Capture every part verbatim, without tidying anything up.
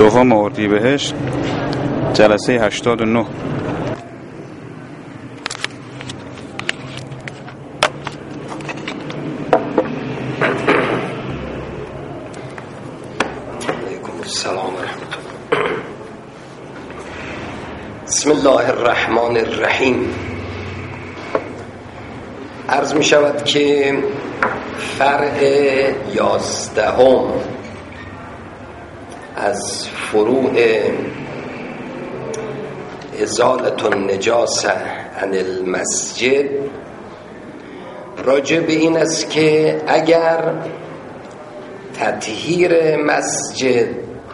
دوم اردیبهشت جلسه هشتاد و نه. السلام ورحمة الله. بسم الله الرحمن الرحیم. عرض می شود که فرع یازدهم از فروع ازالة النجاسة عن المسجد راجع به این است که اگر تطهیر مسجد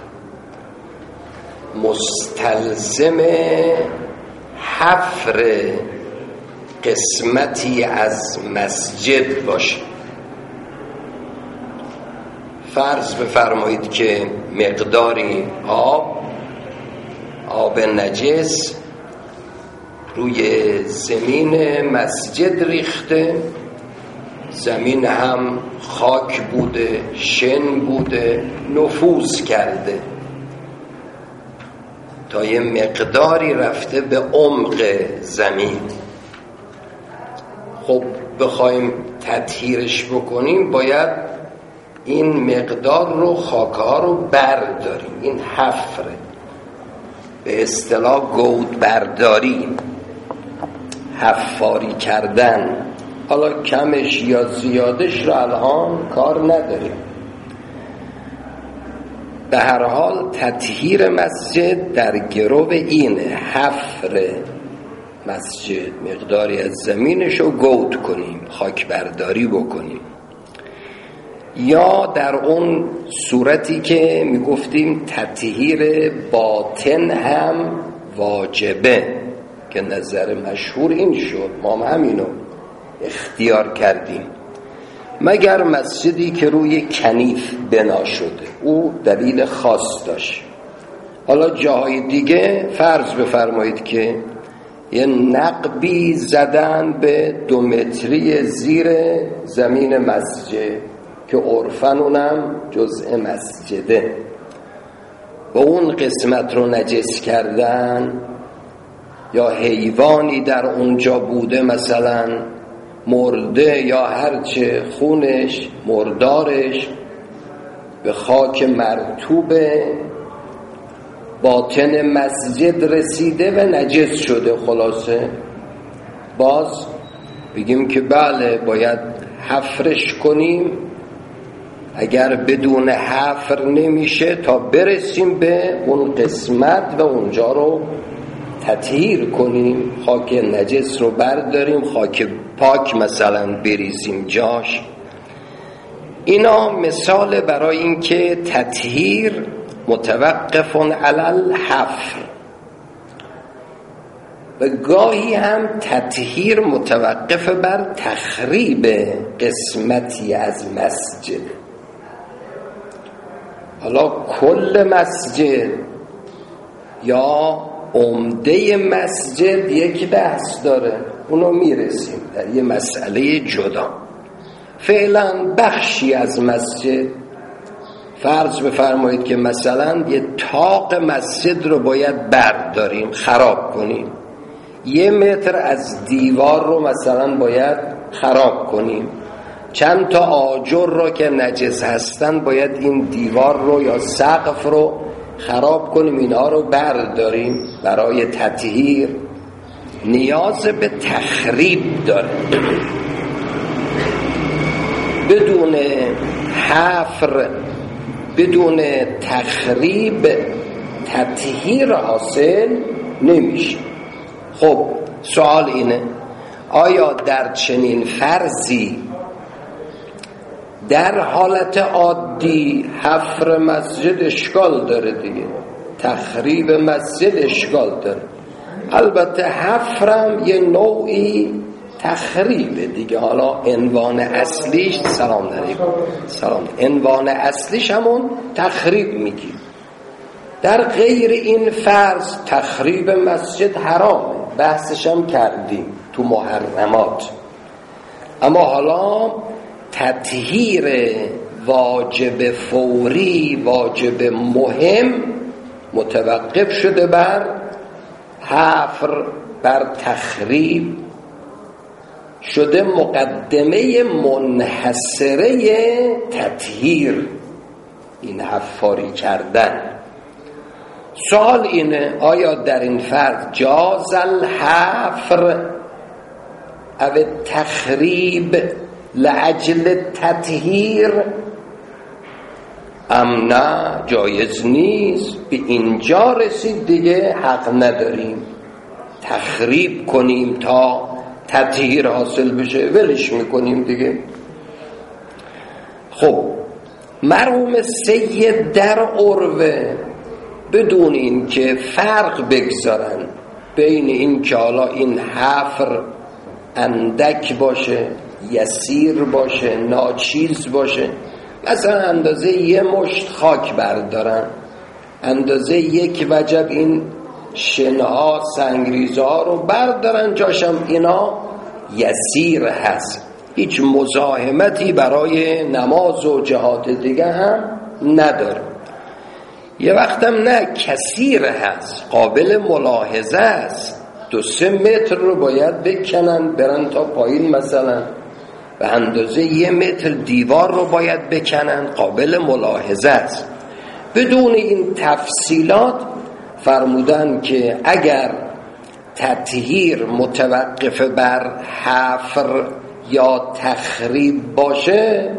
مستلزم حفر قسمتی از مسجد باشه، فرض بفرمایید که مقداری آب آب نجس روی زمین مسجد ریخته، زمین هم خاک بوده، شن بوده، نفوذ کرده تا یه مقداری رفته به عمق زمین. خب بخوایم تطهیرش بکنیم باید این مقدار رو، خاک‌ها رو برداریم. این حفره، به اصطلاح گود برداری، حفاری کردن. حالا کمش یا زیادش رو الان کار نداریم. به هر حال تطهیر مسجد در گرو اینه، حفر مسجد، مقداری از زمینش رو گود کنیم، خاک برداری بکنیم. یا در اون صورتی که میگفتیم تطهیر باطن هم واجبه، که نظر مشهور این شد، ما هم همینو اختیار کردیم، مگر مسجدی که روی کنیف بنا شده، او دلیل خاص داشت. حالا جاهای دیگه فرض بفرمایید که یه نقبی زدن به دو متری زیر زمین مسجد که عرفاً اونم جزء مسجده، و اون قسمت رو نجس کردن، یا حیوانی در اونجا بوده مثلا مرده یا هرچه خونش مردارش به خاک مرطوب باطن مسجد رسیده و نجس شده، خلاصه باز بگیم که بله باید حفرش کنیم. اگر بدون حفر نمیشه تا برسیم به اون قسمت و اونجا رو تطهیر کنیم، خاک نجس رو برداریم، خاک پاک مثلا بریزیم جاش. اینا مثال برای این که تطهیر متوقف علی الحفر، و گاهی هم تطهیر متوقف بر تخریب قسمتی از مسجد. حالا کل مسجد یا عمده مسجد یک بحث داره، اونو میرسیم در یه مسئله جدا. فعلا بخشی از مسجد، فرض بفرمایید که مثلا یه طاق مسجد رو باید برداریم، خراب کنیم، یه متر از دیوار رو مثلا باید خراب کنیم، چند تا آجر رو که نجس هستن باید این دیوار رو یا سقف رو خراب کنیم، اینا رو برداریم. برای تطهیر نیاز به تخریب داره. بدون حفر، بدون تخریب تطهیر حاصل نمیشه. خب سوال اینه، آیا در چنین فرضی در حالت عادی حفر مسجد اشکال داره دیگه، تخریب مسجد اشکال داره. البته حفرم یه نوعی تخریبه دیگه. حالا عنوان اصلیش سلام علیکم سلام عنوان اصلیش همون تخریب میگی. در غیر این فرض تخریب مسجد حرامه، بحثش هم کردیم تو محرمات. اما حالا تطهیر واجب فوری، واجب مهم متوقف شده بر حفر، بر تخریب، شده مقدمه منحصره تطهیر، این حفاری کردن. سوال اینه آیا در این فرد جاز الحفر او تخریب لأجل تطهیر ام نه جایز نیست؟ به اینجا رسید دیگه حق نداریم تخریب کنیم تا تطهیر حاصل بشه، ولش میکنیم دیگه. خب مرحوم سید در عروه بدون این که فرق بگذارن بین این که حالا این حفر اندک باشه، یسیر باشه، ناچیز باشه، مثلا اندازه یه مشت خاک بردارن، اندازه یک وجب این شنها سنگریزها رو بردارن، جاشم اینا یسیر هست، هیچ مزاحمتی برای نماز و جهاد دیگه هم نداره. یه وقتم نه کثیر هست، قابل ملاحظه است، دو سه متر رو باید بکنن برن تا پایین، مثلا به اندازه یه متر دیوار رو باید بکنن، قابل ملاحظه است. بدون این تفصیلات فرمودن که اگر تطهیر متوقف بر حفر یا تخریب باشه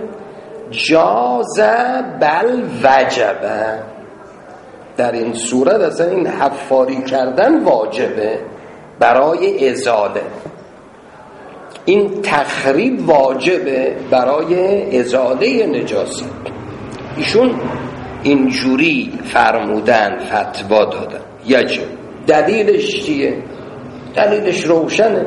جاز بل وجبه، در این صورت اصلا این حفاری کردن واجبه برای ازاله، این تخریب واجبه برای ازاله نجاست. ایشون اینجوری فرمودن، فتوا دادن. یجب دلیلش چیه؟ دلیلش روشنه.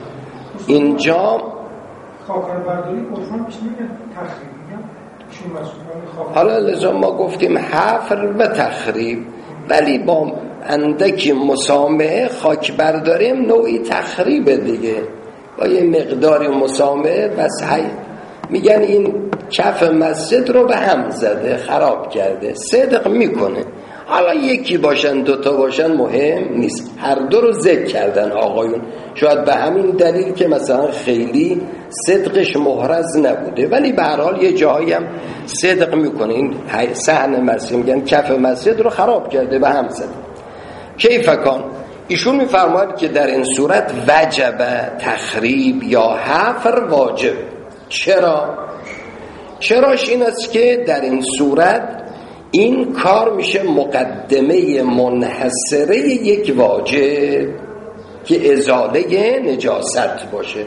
اینجا خاکر برداری قرآن پیش میگه تخریب میگن ایشون مسئولان. حالا لذا ما گفتیم حفر و تخریب، ولی با اندکی مسامحه خاک برداریم نوعی تخریبه دیگه، با یه مقداری مسامحه. بس هی میگن این کف مسجد رو به هم زده، خراب کرده، صدق میکنه. حالا یکی باشن دوتا باشن مهم نیست، هر دو رو ذکر کردن آقایون، شاید به همین دلیل که مثلا خیلی صدقش محرز نبوده، ولی به هر حال یه جایی هم صدق میکنه. این صحن مسجد میگن کف مسجد رو خراب کرده، به هم زده. کیف کان؟ ایشون میفرماید که در این صورت وجب تخریب یا حفر واجب. چرا؟ چراش این است که در این صورت این کار میشه مقدمه منحصره یک واجب که ازاله نجاست باشه.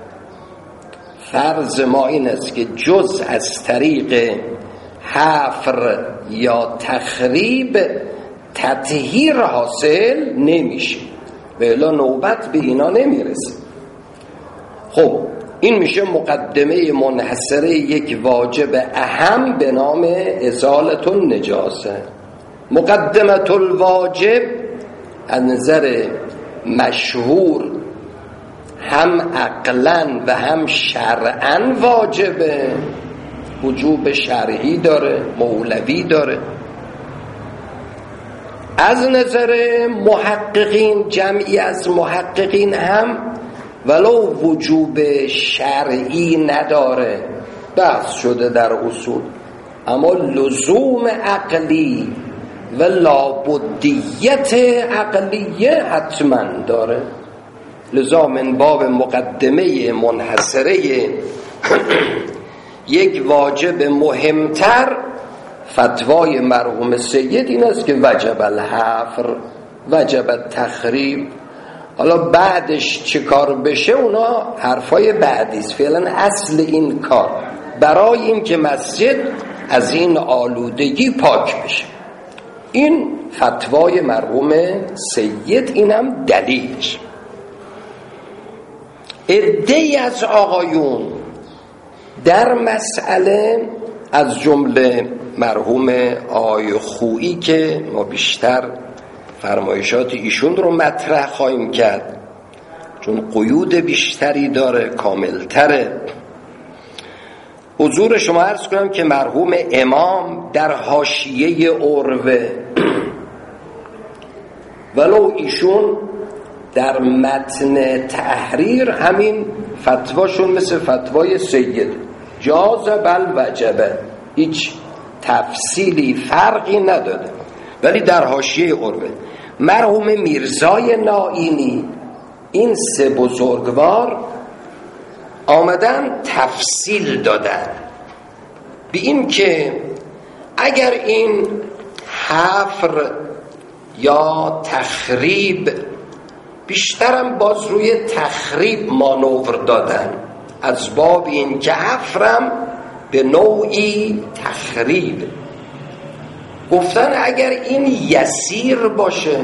فرض ما این است که جز از طریق حفر یا تخریب تطهیر حاصل نمیشه، به الا نوبت به اینا نمیرسه. خب این میشه مقدمه منحصره یک واجب اهم به نام ازالت النجاسه. مقدمت الواجب از نظر مشهور هم عقلاً و هم شرعاً واجبه، وجوب شرعی داره، مولوی داره. از نظر محققین، جمعی از محققین هم ولو وجوب شرعی نداره، بحث شده در اصول، اما لزوم عقلی و لابدیت عقلیه حتما داره. لذا من باب مقدمه منحصره یک واجب مهمتر فتوای مرحوم سید این است که وجب الحفر، وجب التخریب. حالا بعدش چه کار بشه اونا حرفای بعدیست، فعلا اصل این کار برای این که مسجد از این آلودگی پاک بشه. این فتوای مرحوم سید، اینم دلیلش. عده‌ای از آقایون در مسئله از جمله مرحوم آقای خویی که ما بیشتر فرمایشات ایشون رو مطرح خواهیم کرد چون قیود بیشتری داره، کاملتره. حضور شما عرض کنم که مرحوم امام در حاشیه عروه ولو ایشون در متن تحریر همین فتواشون مثل فتوای سید جاز بل وجبه، هیچ تفصیلی فرقی نداده. ولی در حاشیه قربه مرحوم میرزای نائینی این سه بزرگوار آمدن تفصیل دادن به این که اگر این حفر یا تخریب، بیشترم باز روی تخریب مانور دادن از باب این که حفرم به نوعی تخریب، گفتن اگر این یسیر باشه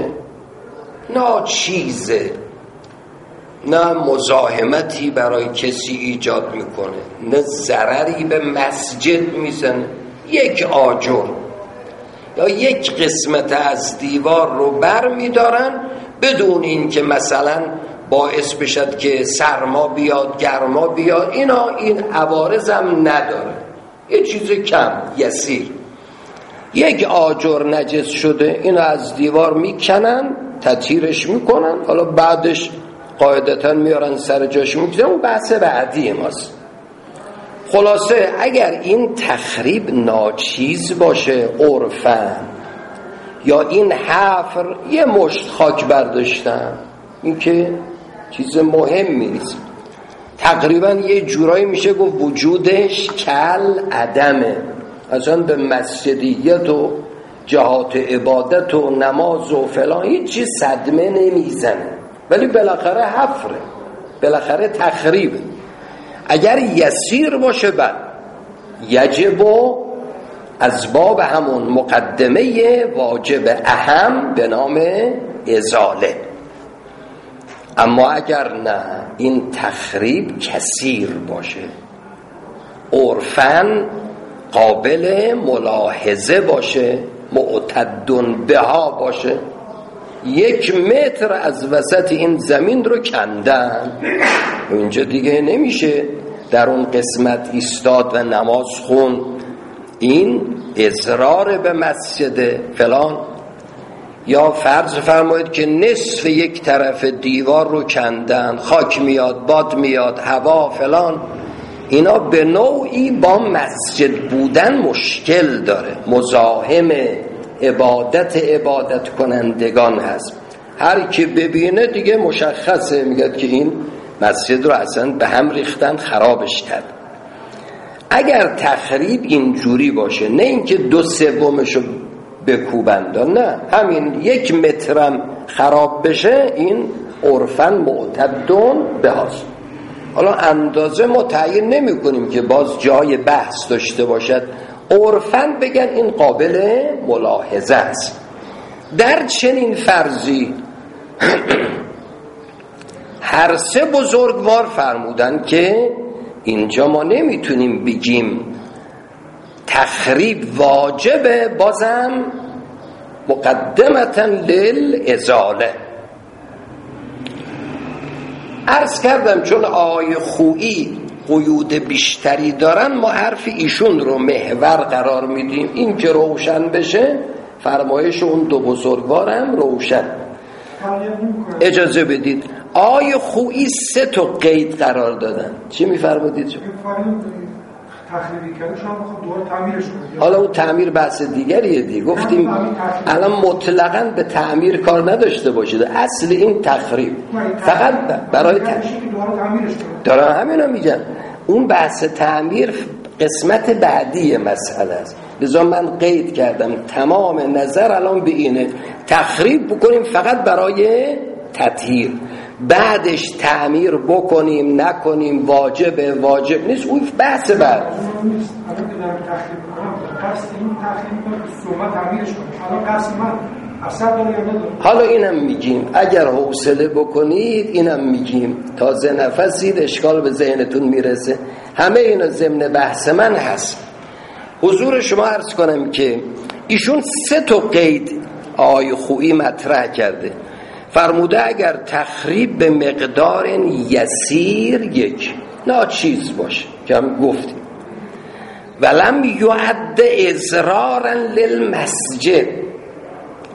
ناچیزه، نه مزاحمتی برای کسی ایجاد میکنه، نه ضرری به مسجد میزنه، یک آجر یا یک قسمت از دیوار رو بر میدارن بدون این که مثلا باعث بشد که سرما بیاد گرما بیاد، اینا این عوارض هم نداره، یه چیز کم یسیر. یک آجر نجس شده اینو از دیوار میکنن تطهیرش میکنن، حالا بعدش قاعدتا میارن سر جاش میگذارن، اون بحث بعدی ماست. خلاصه اگر این تخریب ناچیز باشه عرفاً، یا این حفر یه مشت خاک برداشتن، این که چیز مهمی نیست، تقریبا یه جورایی میشه گفت وجودش کل عدمه، اصلا به مسجدیت و جهات عبادت و نماز و فلان هیچ چیز صدمه نمیزنه، ولی بالاخره حفره، بالاخره تخریبه. اگر یسیر باشه بعد یجب از باب همون مقدمه واجب اهم به نام ازاله. اما اگر نه این تخریب کثیر باشه، عرفاً قابل ملاحظه باشه، معتدن بها باشه، یک متر از وسط این زمین رو کندن، اینجا دیگه نمیشه در اون قسمت ایستاد و نماز خون، این اضرار به مسجد فلان. یا فرض فرمایید که نصف یک طرف دیوار رو کندن، خاک میاد، باد میاد، هوا فلان، اینا به نوعی با مسجد بودن مشکل داره، مزاحم عبادت عبادت کنندگان هست. هر کی ببینه دیگه مشخصه، میگه که این مسجد رو اصلا به هم ریختن، خرابش کرد. اگر تخریب اینجوری باشه، نه اینکه دو سومشو بکوبند، نه همین یک مترم خراب بشه، این عرفاً معتدون بهاست. حالا اندازه ما تعیین نمی کنیم که باز جای بحث داشته باشد، عرفاً بگن این قابل ملاحظه است. در چنین فرضی هر سه بزرگوار فرمودن که اینجا ما نمیتونیم بگیم تخریب واجبه، بازم مقدمتا للازاله. عرض کردم چون آقای خویی قیود بیشتری دارن، ما حرف ایشون رو محور قرار میدیم، این که روشن بشه فرمایش اون دو بزرگوارم روشن. اجازه بدید آقای خویی سه تا قید قرار دادن. چی میفرمودید؟ تخریبی کرده شما بخواد دوباره تعمیرش کنید. حالا اون تعمیر بحث دیگریه دیگه، گفتیم الان مطلقاً به تعمیر کار نداشته باشید، اصل این تخریب فقط برای تعمیر دارن، همینا میگن. اون بحث تعمیر قسمت بعدی مسئله است، لذا من قید کردم تمام نظر الان به اینه تخریب بکنیم فقط برای تطهیر، بعدش تعمیر بکنیم نکنیم، واجبه واجب نیست، اون بحث بعد. حالا اینم میگیم اگر حوصله بکنید، اینم میگیم تازه نفسید اشکال به ذهنتون میرسه، همه اینا ضمن بحث من هست. حضور شما عرض کنم که ایشون سه تا قید آقای خویی مطرح کرده، فرموده اگر تخریب به مقدار یسیر، یک ناچیز باشه که هم گفتیم، ولم یعد اضرارا للمسجد،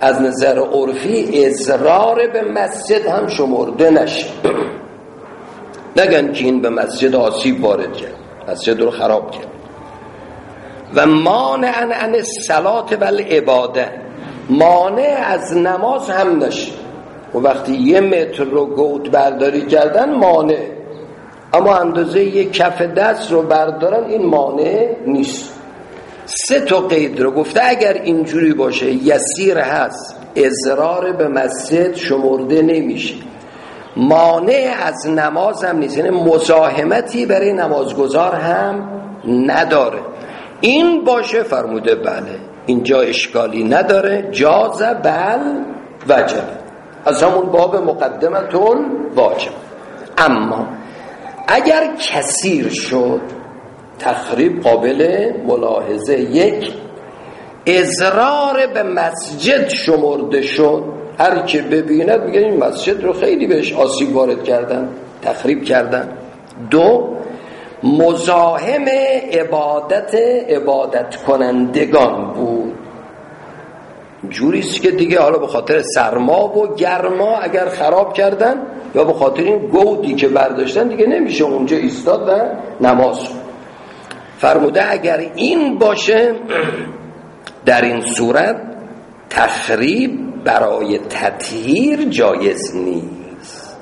از نظر عرفی اضرار به مسجد هم شمرده نشه. نگن که این به مسجد آسیب وارد کرد، مسجد رو خراب کرد. و مانعن عن الصلاة و العباده، مانع از نماز هم نشه. و وقتی یه متر رو گود برداری کردن مانع، اما اندازه یک کف دست رو بردارن این مانع نیست. سه تا قید رو گفته اگر اینجوری باشه یسیر هست، اضرار به مسجد شمرده نمیشه، مانع از نماز هم نیست، یعنی مزاحمتی برای نمازگزار هم نداره. این باشه فرموده بله اینجا اشکالی نداره، جاز بل وجب، از همون باب مقدمتون واجب. اما اگر کثیر شد تخریب قابل ملاحظه. یک، اضرار به مسجد شمرده شد، هر که ببیند میگه این مسجد رو خیلی بهش آسیب وارد کردن، تخریب کردن. دو، مزاحم عبادت عبادت کنندگان بود، جوریست که دیگه حالا به خاطر سرما و گرما اگر خراب کردن یا به خاطر این گودی که برداشتن دیگه نمیشه اونجا ایستاد و نماز. فرموده اگر این باشه در این صورت تخریب برای تطهیر جایز نیست.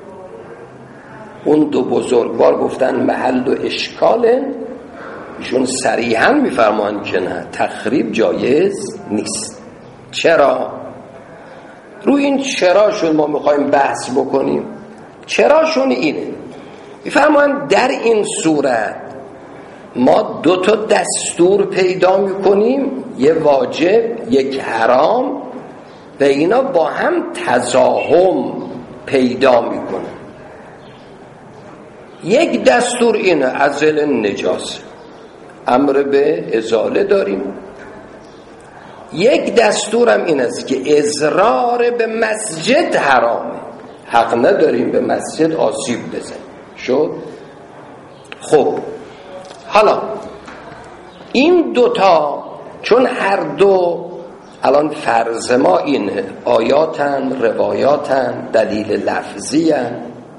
اون دو بزرگوار گفتن محل و اشکاله، ایشون صریحاً میفرمان که نه، تخریب جایز نیست. چرا؟ روی این چراشون ما میخوایم بحث بکنیم. چراشون اینه، میفرمان در این صورت ما دو تا دستور پیدا میکنیم، یه واجب یک حرام، و اینا با هم تزاحم پیدا میکنن. یک دستور اینه ازل نجاسه، امر به ازاله داریم. یک دستورم این است که اضرار به مسجد حرامه، حق نداریم به مسجد آسیب بزنیم. شد؟ خب حالا این دوتا چون هر دو الان فرض ما اینه آیاتن، روایاتن، دلیل لفظی‌ان،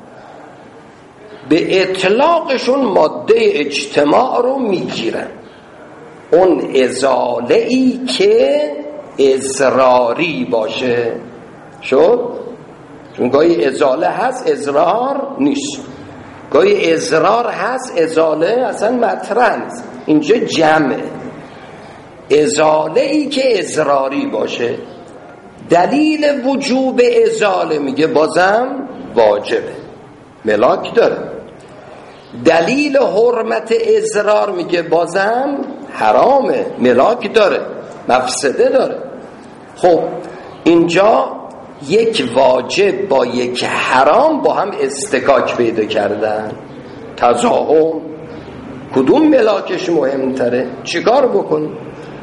به اطلاقشون ماده اجتماع رو میگیرن. اون ازاله ای که اضراری باشه شد، چون گاهی ازاله هست اضرار نیست، گاهی اضرار هست ازاله اصلا مطرح نیست. اینجا جمعه ازاله ای که اضراری باشه. دلیل وجوب ازاله میگه بازم واجبه، ملاک داره. دلیل حرمت اضرار میگه بازم حرامه، ملاک داره، مفسده داره. خب اینجا یک واجب با یک حرام با هم استکاک پیدا کردن، تزاحم، کدوم ملاکش مهمتره؟ چیکار بکنیم؟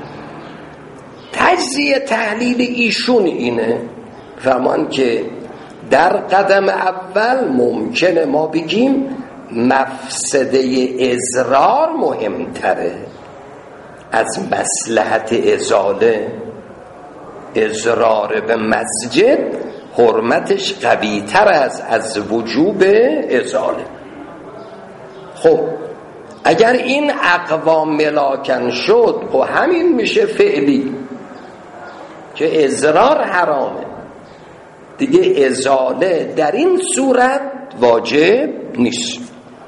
تجزیه تحلیل ایشون اینه، فرمان که در قدم اول ممکنه ما بگیم مفسده اضرار مهمتره از مصلحت ازاله. اضرار به مسجد حرمتش قوی تر است از وجوب ازاله. خب اگر این اقوام ملاکن شد و همین میشه فعلی که اضرار حرامه دیگه، ازاله در این صورت واجب نیست.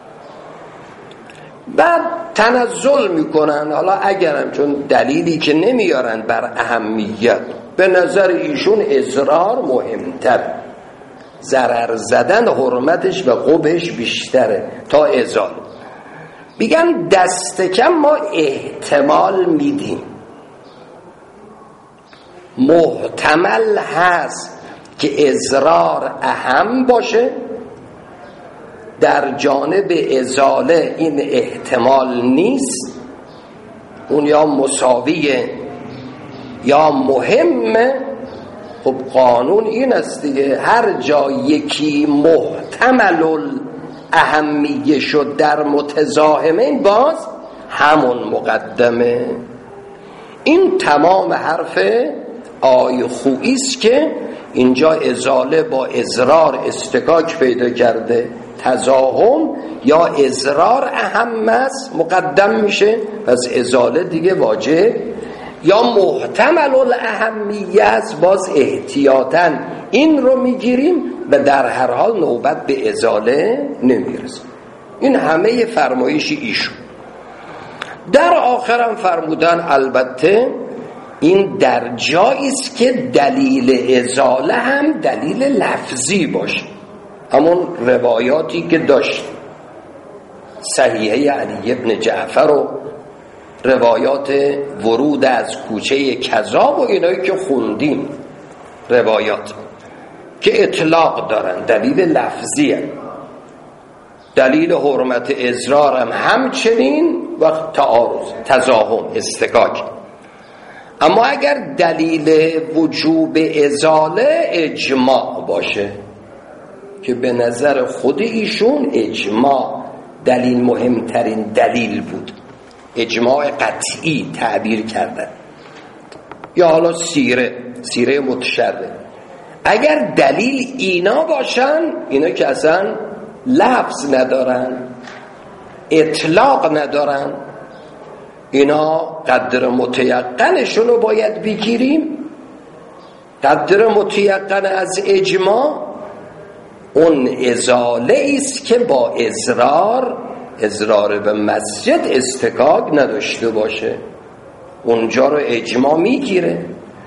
بعد تنزل میکنن، حالا اگرم چون دلیلی که نمیارن بر اهمیت، به نظر ایشون اضرار مهمتر، ضرر زدن حرمتش و قبحش بیشتره تا ازاله. میگن دست کم ما احتمال میدیم، محتمل هست که اضرار اهم باشه، در جانب ازاله این احتمال نیست، اون یا مساویه یا مهمه. خب قانون این است دیگه، هر جا یکی محتمل اهمیه شد در متزاحمین باز همون مقدمه. این تمام حرف آی خویی است که اینجا ازاله با اضرار استکاک پیدا کرده، تزاحم یا اضرار اهم است مقدم میشه، پس ازاله دیگه واجب، یا محتمل الاهمیه است باز احتیاطاً این رو میگیریم و در هر حال نوبت به ازاله نمیرسه. این همه فرمایش ایشون. در آخرم فرمودن البته این در جایی است که دلیل ازاله هم دلیل لفظی باشه، همون روایاتی که داشت صحیحه علی ابن جعفر و روایات ورود از کوچه کذاب و اینایی که خوندیم، روایات که اطلاق دارن، دلیل لفظی هم. دلیل حرمت اضرار هم همچنین و تعارض، تزاحم، استکاک. اما اگر دلیل وجوب ازاله اجماع باشه که به نظر خود ایشون اجماع دلیل مهمترین دلیل بود، اجماع قطعی تعبیر کردن، یا حالا سیره سیره متشرع، اگر دلیل اینا باشن، اینا که اصلا لفظ ندارن، اطلاق ندارن، اینا قدر متیقنشون رو باید بگیریم. قدر متیقن از اجماع اون ازاله است که با اضرار اضرار به مسجد استکاک نداشته باشه، اونجا رو اجماع میگیره.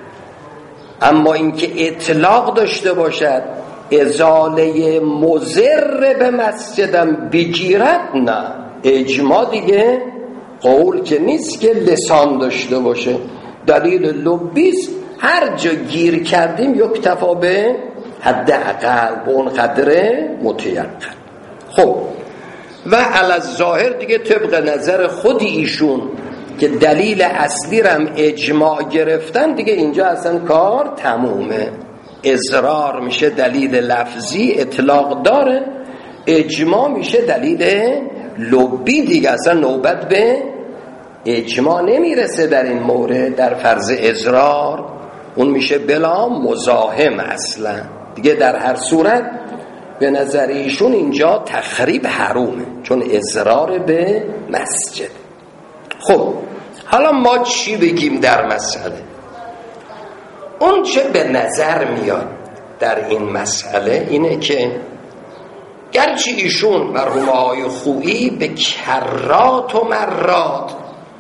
اما اینکه اطلاق داشته باشد ازاله مضر به مسجدم بگیرد، نه، اجماع دیگه قول که نیست که لسان داشته باشه، دلیل لبیست، هر جا گیر کردیم یکتفا به حد اقل به اون قدر متیقن. خب و علی الظاهر دیگه طبق نظر خود ایشون که دلیل اصلی رم اجماع گرفتن، دیگه اینجا اصلا کار تمومه. اضرار میشه دلیل لفظی، اطلاق داره، اجماع میشه دلیل لبی، دیگه اصلا نوبت به اجماع نمیرسه در این مورد. در فرض اضرار اون میشه بلا مزاحم اصلا دیگه. در هر صورت به نظر ایشون اینجا تخریب حرومه، چون اضرار به مسجد. خب حالا ما چی بگیم در مسئله؟ اون چه به نظر میاد در این مسئله اینه که گرچه ایشون مرحوم آقای خویی به کرات و مرات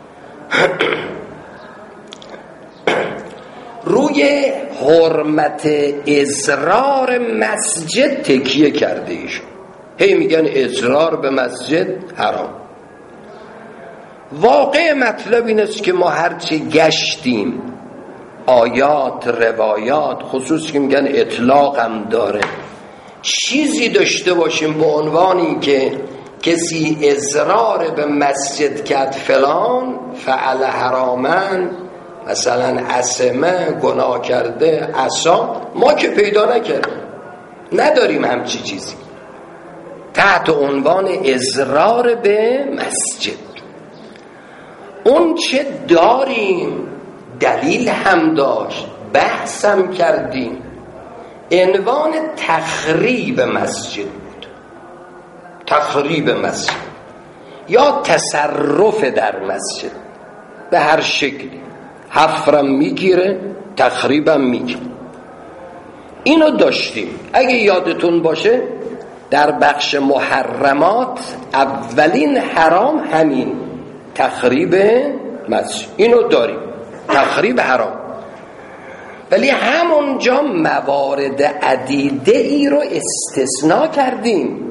روی حرمت اضرار مسجد تکیه کرده ایشون، هی میگن اضرار به مسجد حرام. واقع مطلب این است که ما هرچی گشتیم آیات، روایات، خصوص که میگن اطلاق هم داره، چیزی داشته باشیم به عنوان این که کسی اضرار به مسجد کرد فلان فعل حرامن، مثلا عصمه گناه کرده، عصا، ما که پیدا نکردیم، نداریم همچی چیزی تحت عنوان اضرار به مسجد. اون چه داریم دلیل هم داشت، بحث هم کردیم، عنوان تخریب مسجد بود. تخریب مسجد یا تصرف در مسجد به هر شکلی، حفرم میگیره، تخریبم میگیره. اینو داشتیم. اگه یادتون باشه در بخش محرمات اولین حرام همین تخریب مسجد، اینو داریم، تخریب حرام. ولی همونجا موارد عدیده ای رو استثناء کردیم.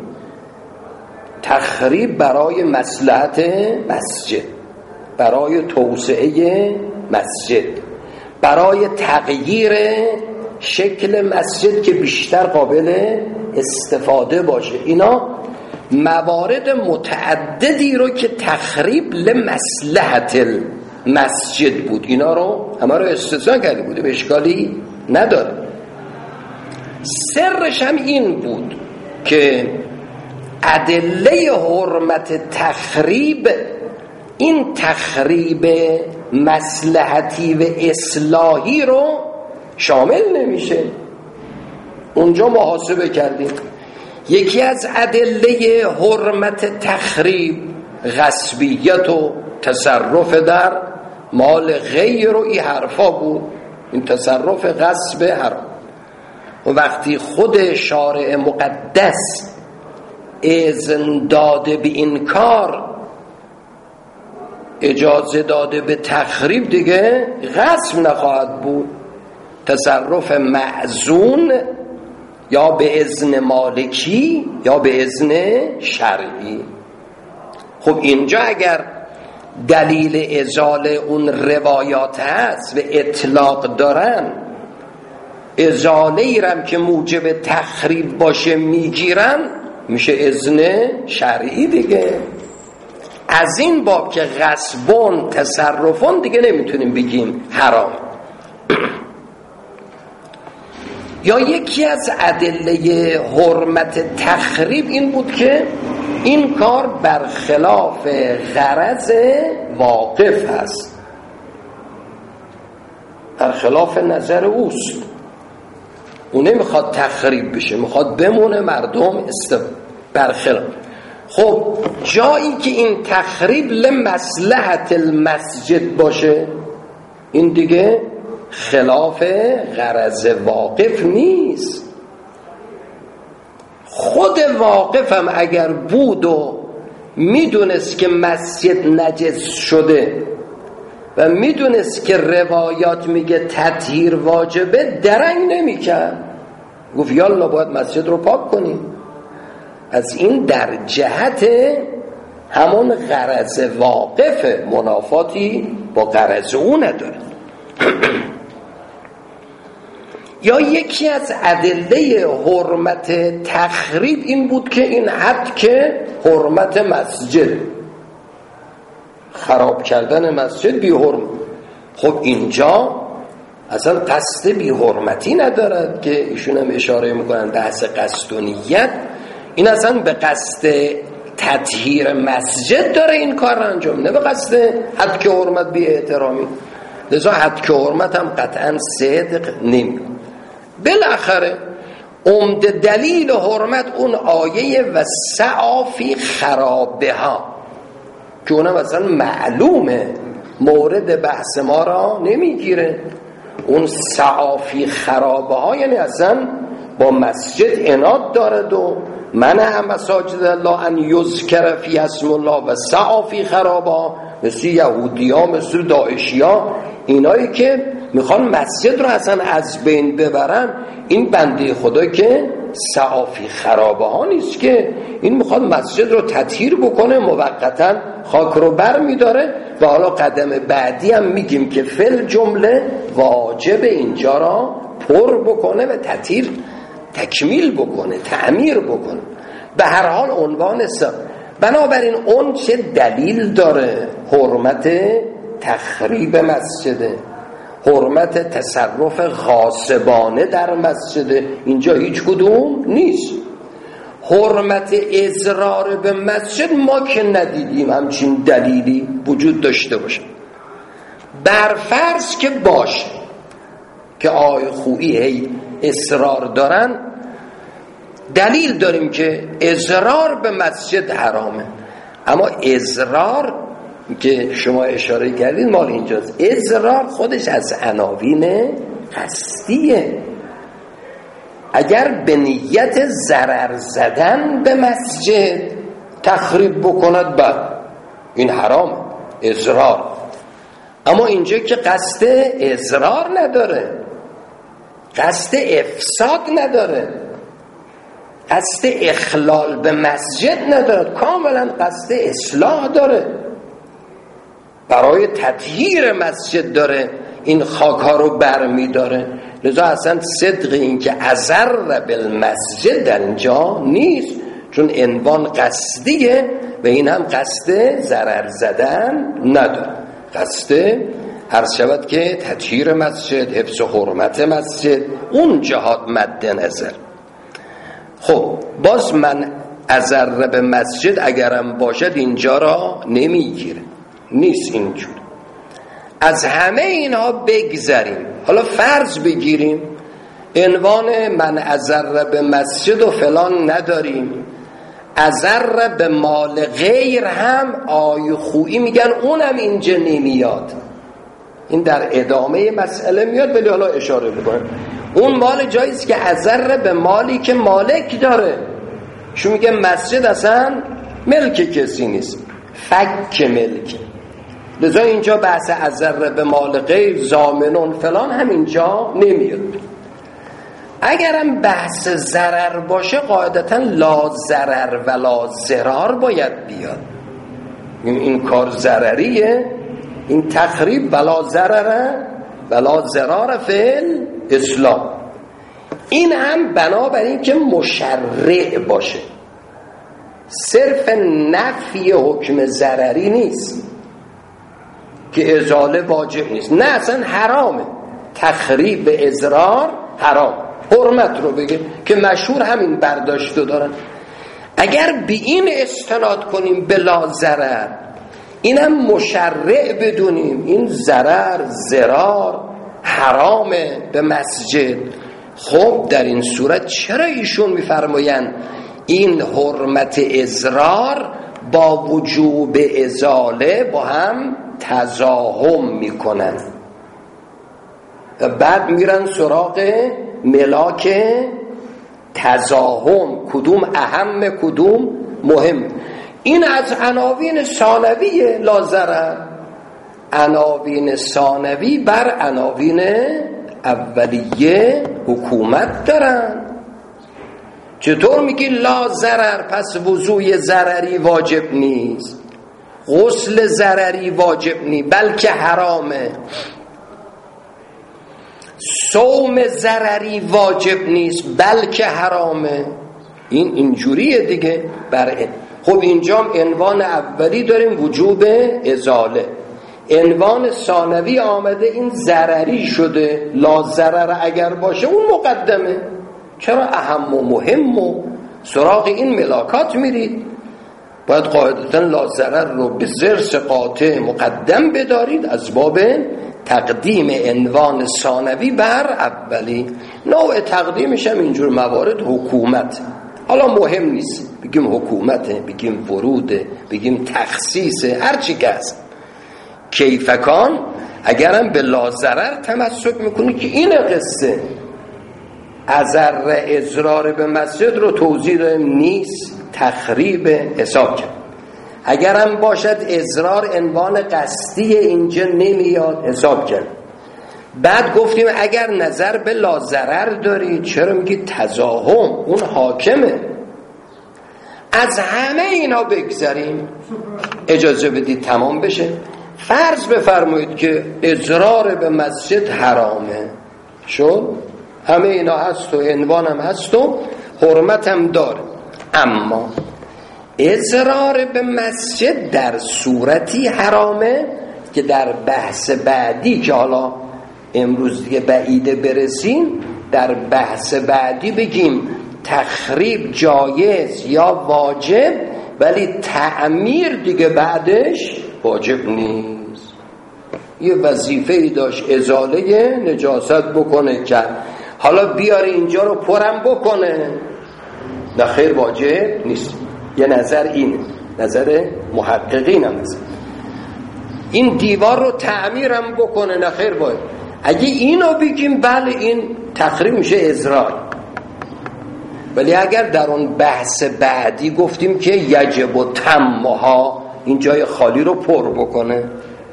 تخریب برای مصلحت مسجد، برای توسعه مسجد، برای تغییر شکل مسجد که بیشتر قابل استفاده باشه. اینا موارد متعددی رو که تخریب لمصلحت مسجد بود، اینا رو همه رو استثناء کرده بوده، به اشکالی نداره. سرش هم این بود که ادله حرمت تخریب، این تخریب مصلحتی و اصلاحی رو شامل نمیشه. اونجا محاسبه کردیم. یکی از ادله حرمت تخریب غصبیت و تصرف در مال غیر و این حرفا بود. این تصرف غصب حرام. و وقتی خود شارع مقدس اذن داده به این کار، اجازه داده به تخریب، دیگه غصب نخواهد بود. تصرف معزون یا به اذن مالکی یا به اذن شرعی. خب اینجا اگر دلیل ازاله اون روایات هست و اطلاق دارن، ازاله ایرم که موجب تخریب باشه میگیرن، میشه اذن شرعی دیگه. از این باب که غصبون تصرفون دیگه نمیتونیم بگیم حرام. یا یکی از ادله حرمت تخریب این بود که این کار برخلاف غرض واقف هست، برخلاف نظر اوست. اون نمیخواد تخریب بشه، میخواد بمونه مردم است برخلاف. خب جایی که این تخریب لمصلحت المسجد باشه، این دیگه خلاف غرض واقف نیست. خود واقف هم اگر بود و میدونست که مسجد نجس شده و میدونست که روایات میگه تطهیر واجبه، درنگ نمیکرد، گفت یالا باید مسجد رو پاک کنیم. از این در جهت همون غرض واقف، منافاتی با غرض اون نداره. یا یکی از ادله حرمت تخریب این بود که این حد که حرمت مسجد، خراب کردن مسجد بی حرمت. خب اینجا اصلا قصد بی حرمتی ندارد که ایشون هم اشاره میکنن بحث قصد و نیت. این اصلا به قصد تطهیر مسجد داره این کار رو انجام، نه به قصد حد که حرمت بی احترامی. لذا حد که حرمت هم قطعا صدق نمی. بالاخره عمده دلیل حرمت اون آیه و سعی فی خرابها که اونم اصلا معلومه، مورد بحث ما را نمیگیره. اون سعی فی خرابها یعنی اصلا با مسجد عناد دارد و منع مساجد الله ان یذکر فی اسم الله و سعی فی خرابها، مثل یهودی ها، مثل داعشی ها، اینایی که میخوان مسجد رو اصلا از بین ببرن. این بنده خدا که سعی فی خرابه ها نیست، که این میخواد مسجد رو تطهیر بکنه، موقتا خاک رو بر میداره و حالا قدم بعدی هم میگیم که فل جمله واجب اینجا را پر بکنه و تطهیر تکمیل بکنه، تعمیر بکنه. به هر حال عنوان سا بنابراین اون چه دلیل داره؟ حرمت تخریب مسجده، حرمت تصرف غاصبانه در مسجده، اینجا هیچ کدوم نیست. حرمت اضرار به مسجد ما که ندیدیم همچین دلیلی وجود داشته باشه. برفرض که باشه که آی خویی هی اصرار دارن، دلیل داریم که اضرار به مسجد حرامه، اما اضرار که شما اشاره کردید مال اینجاست. اضرار خودش از عناوین قصدیه. اگر به نیت ضرر زدن به مسجد تخریب بکند بعد این حرام اضرار، اما اینجا که قصد اضرار نداره، قصد افساد نداره، قصد اخلال به مسجد نداره، کاملا قصد اصلاح داره، برای تطهیر مسجد داره، این خاک ها رو برمی داره. لذا اصلا صدق این که اضر بالمسجد در اینجا نیست، چون عنوان قصدیه و این هم قصد ضرر زدن نداره، قصد هر شود که تطهیر مسجد، حفظ حرمت مسجد، اون جهات مد نظر. خب باز من اضر به مسجد اگرم باشد اینجا را نمیگیره، نیست اینجور. از همه اینها بگذریم. حالا فرض بگیریم عنوان من اضر به مسجد و فلان نداریم، اضر به مال غیر هم آی خویی میگن اونم اینجا نمیاد. این در ادامه مسئله میاد، ولی حالا اشاره بکنم اون مال جاییست که اضر به مالی که مالک داره. شو میگه مسجد اصلا ملک کسی نیست، فک ملک. لذا اینجا بحث اضر به مال غیر ضامنون فلان هم اینجا نمیاد. اگرم بحث ضرر باشه قاعدتا لا ضرر ولا ضرار باید بیاد. این, این کار ضرریه، این تخریب ولا ضرر ولا ضرار فعل اسلام. این هم بنابراین که مشرع باشه، صرف نفی حکم ضرری نیست که ازاله واجب نیست، نه اصلا حرامه. تخریب اضرار حرام، حرمت رو بگه که مشهور همین برداشتو دارن. اگر به این استناد کنیم بلا ضرر، اینم مشرع بدونیم این ضرر ضرار حرامه به مسجد، خب در این صورت چرا ایشون میفرماین این حرمت اضرار با وجوب ازاله با هم تزاحم میکنن و بعد میرن سراغ ملاک تزاحم، کدوم اهم کدوم مهم. این از عناوین ثانوی لا ضرر. عناوین ثانوی بر عناوین اولیه حکومت دارن. چطور میگی لا ضرر پس وضوء ضرری واجب نیست، غسل ضرری واجب نیست بلکه حرامه، صوم ضرری واجب نیست بلکه حرامه؟ این اینجوریه دیگه. بر خب اینجا عنوان اولی داریم وجوب ازاله، عنوان ثانوی آمده این ضرری شده، لا ضرر اگر باشه اون مقدمه. چرا اهم و مهم و سراغ این ملاکات میرید؟ باید قاعدتا لا ضرر رو به ضرس قاطع مقدم بدارید از باب تقدیم عنوان ثانوی بر اولی. نوع تقدیمش هم اینجور موارد حکومت. حالا مهم نیست بگیم حکومته، بگیم وروده، بگیم تخصیصه، هر چی که هست. کیفکان اگرم به لا ضرر تمسک میکنی که این قصه اضر اضرار به مسجد رو توضیح داریم نیست، تخریب حساب کرد. اگرم باشد اضرار عنوان قصدی اینجا نمیاد، حساب کرد. بعد گفتیم اگر نظر به لا ضرر داری چرا میگی تزاحم؟ اون حاکمه. از همه اینا بگذاریم، اجازه بدید تمام بشه. فرض بفرمایید که اضرار به مسجد حرامه، شد همه اینا هست و عنوان هم هست و حرمت هم داره، اما اضرار به مسجد در صورتی حرامه که در بحث بعدی که حالا امروز دیگه بعیده برسیم، در بحث بعدی بگیم تخریب جایز یا واجب، ولی تعمیر دیگه بعدش واجب نیست. یه وظیفه‌ای داشت ازاله نجاست بکنه که حالا بیاره اینجا رو پرم بکنه، نه خیر واجب نیست. یه نظر این نظر محققین هم هست. این دیوار رو تعمیرم بکنه، نه خیر واجب. اگه اینو بگیم بله این تخریب میشه اضرار. ولی اگر در اون بحث بعدی گفتیم که یجب و تمها این جای خالی رو پر بکنه،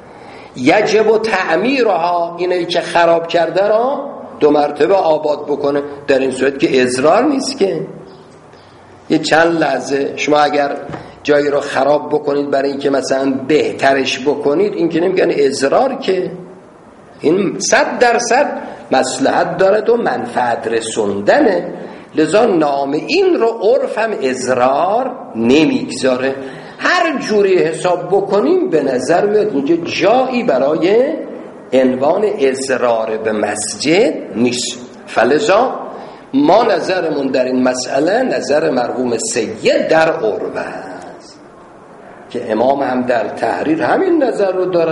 یجب و تعمیرها اینایی که خراب کرده را دو مرتبه آباد بکنه، در این صورت که اضرار نیست که. یه چند لحظه شما اگر جایی رو خراب بکنید برای اینکه مثلا بهترش بکنید، این که نمیگن اضرار، که این صد درصد مصلحت دارد و منفعت رسوندنه. لذا نام این رو عرف هم اضرار نمیگذاره. هر جوری حساب بکنیم به نظر میاد اینجا جایی برای عنوان اضرار به مسجد نیست. فلذا ما نظرمون در این مسئله نظر مرحوم سید در عروه است که امام هم در تحریر همین نظر رو دارن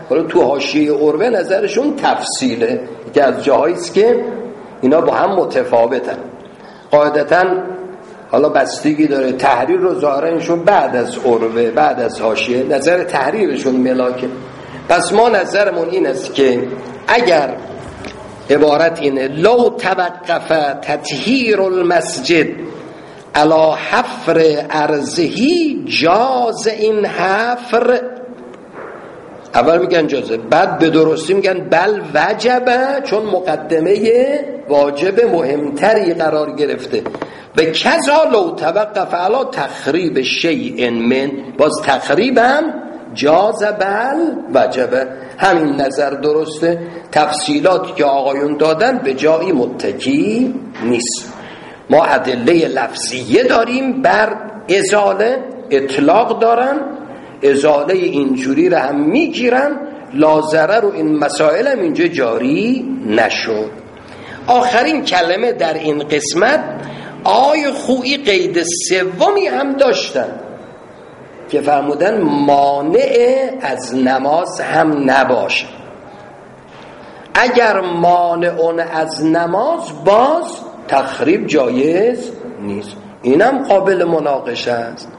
حالا تو حاشیه عروه نظرشون تفصیله که از جاهایی است که اینا با هم متفاوتن. قاعدتاً حالا بستگی داره، تحریر رو ظاهرا اینشون بعد از عروه، بعد از حاشیه، نظر تحریرشون ملاکه. پس ما نظرمون این است که اگر عبارت اینه لو توقف تطهیر المسجد علی حفر ارضهی جاز این حفر، اول میگن جازه، بعد به درستی میگن بل وجبه، چون مقدمه واجب مهمتری قرار گرفته. و کذا لو توقف علی تخریب شیء من، باز تخریبم جاز بل وجبه، همین نظر درسته. تفصیلاتی که آقایون دادن به جایی متکی نیست. ما ادله لفظیه داریم بر ازاله، اطلاق دارن، ازاله اینجوری رو هم میگیرن، لازره رو این مسائل هم اینجا جاری نشد. آخرین کلمه در این قسمت آی خویی قید سومی هم داشتن که فرمودن مانع از نماز هم نباشه. اگر مانع از نماز، باز تخریب جایز نیست. اینم قابل مناقشه است.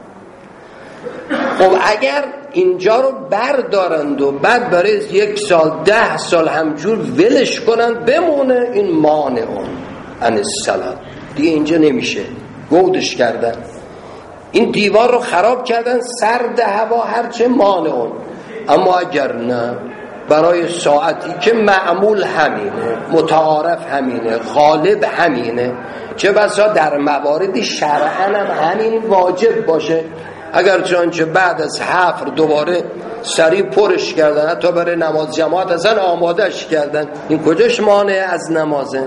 خب اگر اینجا رو بردارند و بعد برای یک سال ده سال همجور ولش کنند بمونه، این مانعون عن الصلاة دیگه اینجا نمیشه، گودش کردن، این دیوار رو خراب کردن، سرد هوا هرچه مانعون. اما اگر نه، برای ساعتی که معمول همینه، متعارف همینه، غالب همینه، چه بسا در موارد شرعاً هم همین واجب باشه. اگر چنانچه بعد از حفر دوباره سریع پرش کردن، حتی برای نماز جماعت ازن آمادش کردن، این کجاش مانع از نمازه؟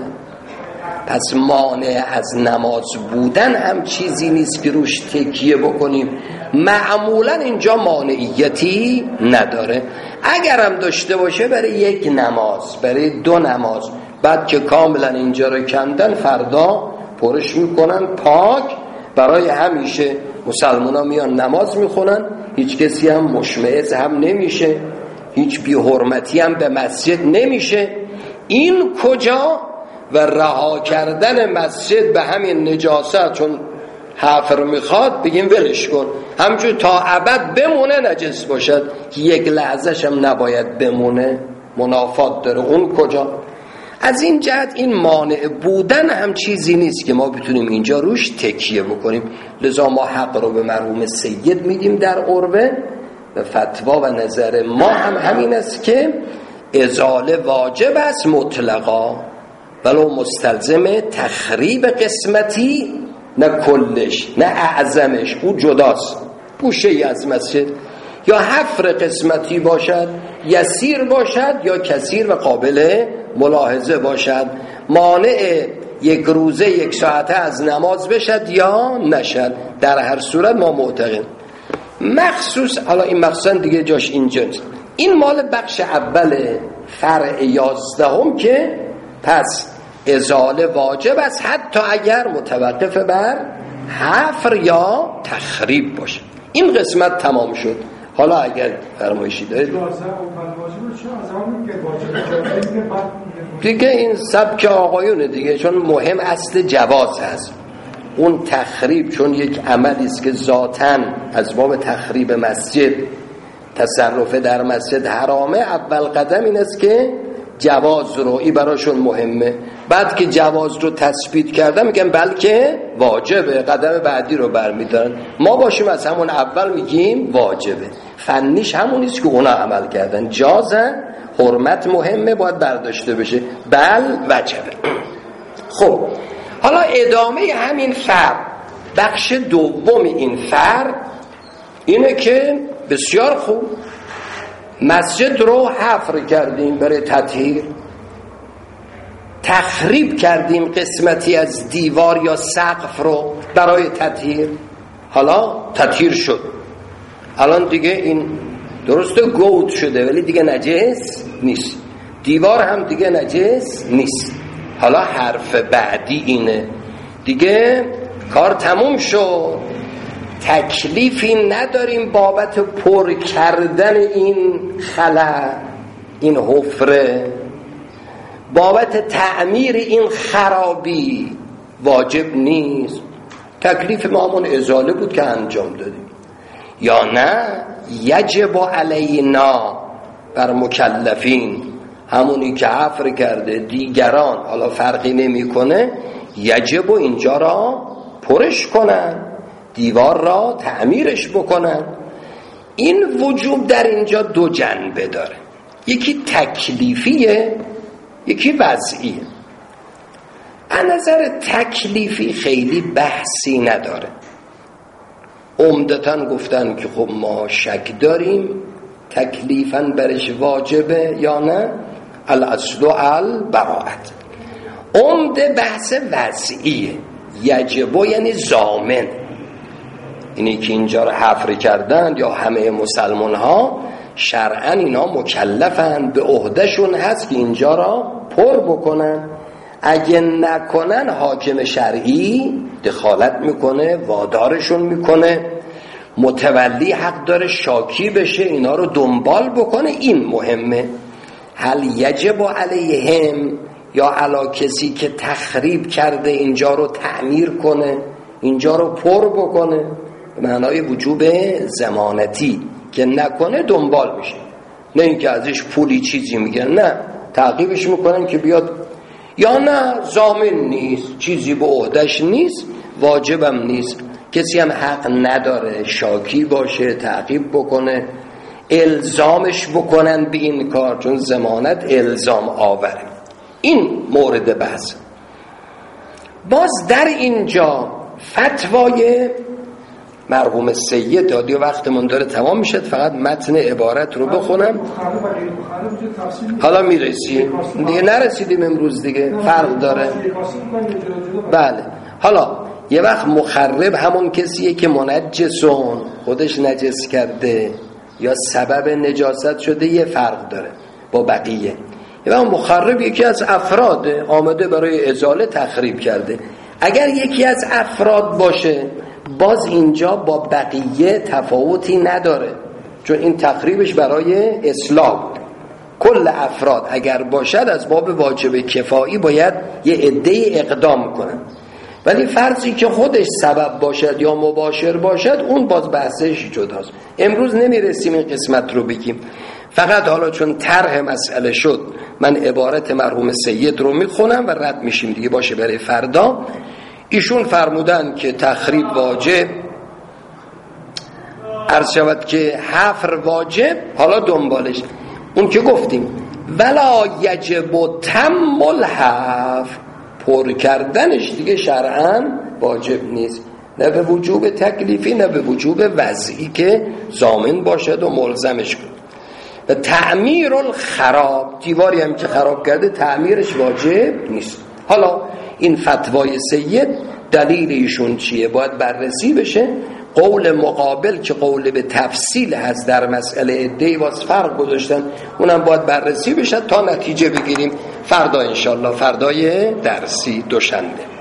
پس مانع از نماز بودن هم چیزی نیست که روش تکیه بکنیم. معمولا اینجا مانعیتی نداره. اگر هم داشته باشه برای یک نماز، برای دو نماز، بعد که کاملا اینجا رو کندن فردا پرش میکنن پاک، برای همیشه مسلمان ها میان نماز میخونن، هیچ کسی هم مشمئز هم نمیشه، هیچ بی حرمتی هم به مسجد نمیشه. این کجا؟ و رها کردن مسجد به همین نجاست، چون حفر میخواد بگیم ولش کن، همچون تا ابد بمونه نجس باشد که یک لحظهش هم نباید بمونه، منافات داره. اون کجا؟ از این جهت این مانع بودن هم چیزی نیست که ما بتونیم اینجا روش تکیه بکنیم. لذا ما حق رو به مرحوم سید میدیم در عروه و فتوا و نظر ما هم همین است که ازاله واجب است مطلقا، ولو مستلزم تخریب قسمتی، نه کلش نه اعظمش، او جداست، او شیء از مسجد، یا حفر قسمتی باشد، یسیر باشد یا کثیر و قابل ملاحظه باشد، مانع یک روزه یک ساعته از نماز بشد یا نشد. در هر صورت ما معتقدیم مخصوص، حالا این مخصوصا دیگه جاش اینجاست، این مال بخش اول فرع یازدهم که پس ازاله واجب است حتی اگر متوقف بر حفر یا تخریب باشه. این قسمت تمام شد. حالا اگر فرمایشی دارید دیگه این سبک آقایونه دیگه، چون مهم اصل جواز هست. اون تخریب چون یک عملی است که ذاتاً از باب تخریب مسجد، تصرف در مسجد حرامه، اول قدم این است که جواز رو، این براشون مهمه. بعد که جواز رو تثبیت کردن میگن بلکه واجبه، قدم بعدی رو برمیدارن. ما باشیم از همون اول میگیم واجبه، فنیش همونیست که اونا عمل کردن، جازه، حرمت مهمه، باید برداشته بشه، بل وجبه. خب حالا ادامه همین فرد، بخش دوم این فرد اینه که بسیار خوب مسجد رو حفر کردیم برای تطهیر، تخریب کردیم قسمتی از دیوار یا سقف رو برای تطهیر، حالا تطهیر شد، الان دیگه این درسته گود شده ولی دیگه نجس نیست، دیوار هم دیگه نجس نیست. حالا حرف بعدی اینه دیگه کار تموم شد، تکلیفی نداریم بابت پر کردن این خلا، این حفره بابت تعمیر این خرابی واجب نیست؟ تکلیف ما همون ازاله بود که انجام دادیم، یا نه یجب علینا بر مکلفین، همونی که حفر کرده دیگران حالا فرقی نمی کنه، یجب اینجا را پرش کنن، دیوار را تعمیرش بکنن. این وجوب در اینجا دو جنبه داره، یکی تکلیفیه یکی وضعیه. از نظر تکلیفی خیلی بحثی نداره، عمدتاً گفتن که خب ما شک داریم تکلیفاً برش واجبه یا نه، الاصل البراءت. عمده بحث وضعیه، یجب یعنی ضامن، اینی که اینجا رو حفر کردن یا همه مسلمان ها شرعاً اینا مکلفن، به عهدهشون هست که اینجا را پر بکنن، اگه نکنن حاکم شرعی دخالت میکنه، وادارشون میکنه، متولی حق داره شاکی بشه اینا رو دنبال بکنه. این مهمه. هل یجب علیهم، یا علی کسی که تخریب کرده اینجا رو تعمیر کنه، اینجا رو پر بکنه، به معنای وجوب ضمانتی، که نکنه دنبال میشه، نه اینکه ازش پولی چیزی میگن، نه تعقیبش میکنن که بیاد، یا نه ضامن نیست، چیزی به عهدهش نیست، واجبم نیست، کسی هم حق نداره شاکی باشه تعقیب بکنه، الزامش بکنن به این کار، چون ضمانت الزام آوره. این مورد بحث. باز در اینجا فتوای مرحوم سید دادی و وقتمون داره تمام میشد، فقط متن عبارت رو بخونم، حالا میرسیم دیگه، نرسیدیم امروز دیگه، فرق داره. بله، حالا یه وقت مخرب همون کسیه که منجسون، خودش نجس کرده یا سبب نجاست شده، یه فرق داره با بقیه. یه وقت مخرب یکی از افراد آمده برای ازاله تخریب کرده، اگر یکی از افراد باشه باز اینجا با بقیه تفاوتی نداره، چون این تخریبش برای اصلاح. کل افراد اگر باشد از باب واجب کفایی باید یه عده اقدام کنن، ولی فرضی که خودش سبب باشد یا مباشر باشد اون باز بحثش جداست. امروز نمیرسیم این قسمت رو بگیم، فقط حالا چون طرح مسئله شد من عبارت مرحوم سید رو میخونم و رد میشیم دیگه، باشه برای فردا. ایشون فرمودن که تخریب واجب، عرض شود که حفر واجب، حالا دنبالش اون که گفتیم ولا یجب تم الحفر، پر کردنش دیگه شرعاً واجب نیست، نه به وجوب تکلیفی نه به وجوب وضعی که ضامن باشد و ملزمش کنه. و تعمیر الخراب، دیواری هم که خراب کرده تعمیرش واجب نیست. حالا این فتوای سید دلیل ایشون چیه؟ باید بررسی بشه. قول مقابل که قول به تفصیل هست در مسئله عده‌ای واس فرق گذاشتن، اونم باید بررسی بشه تا نتیجه بگیریم. فردا انشالله، فردای درسی دوشنبه.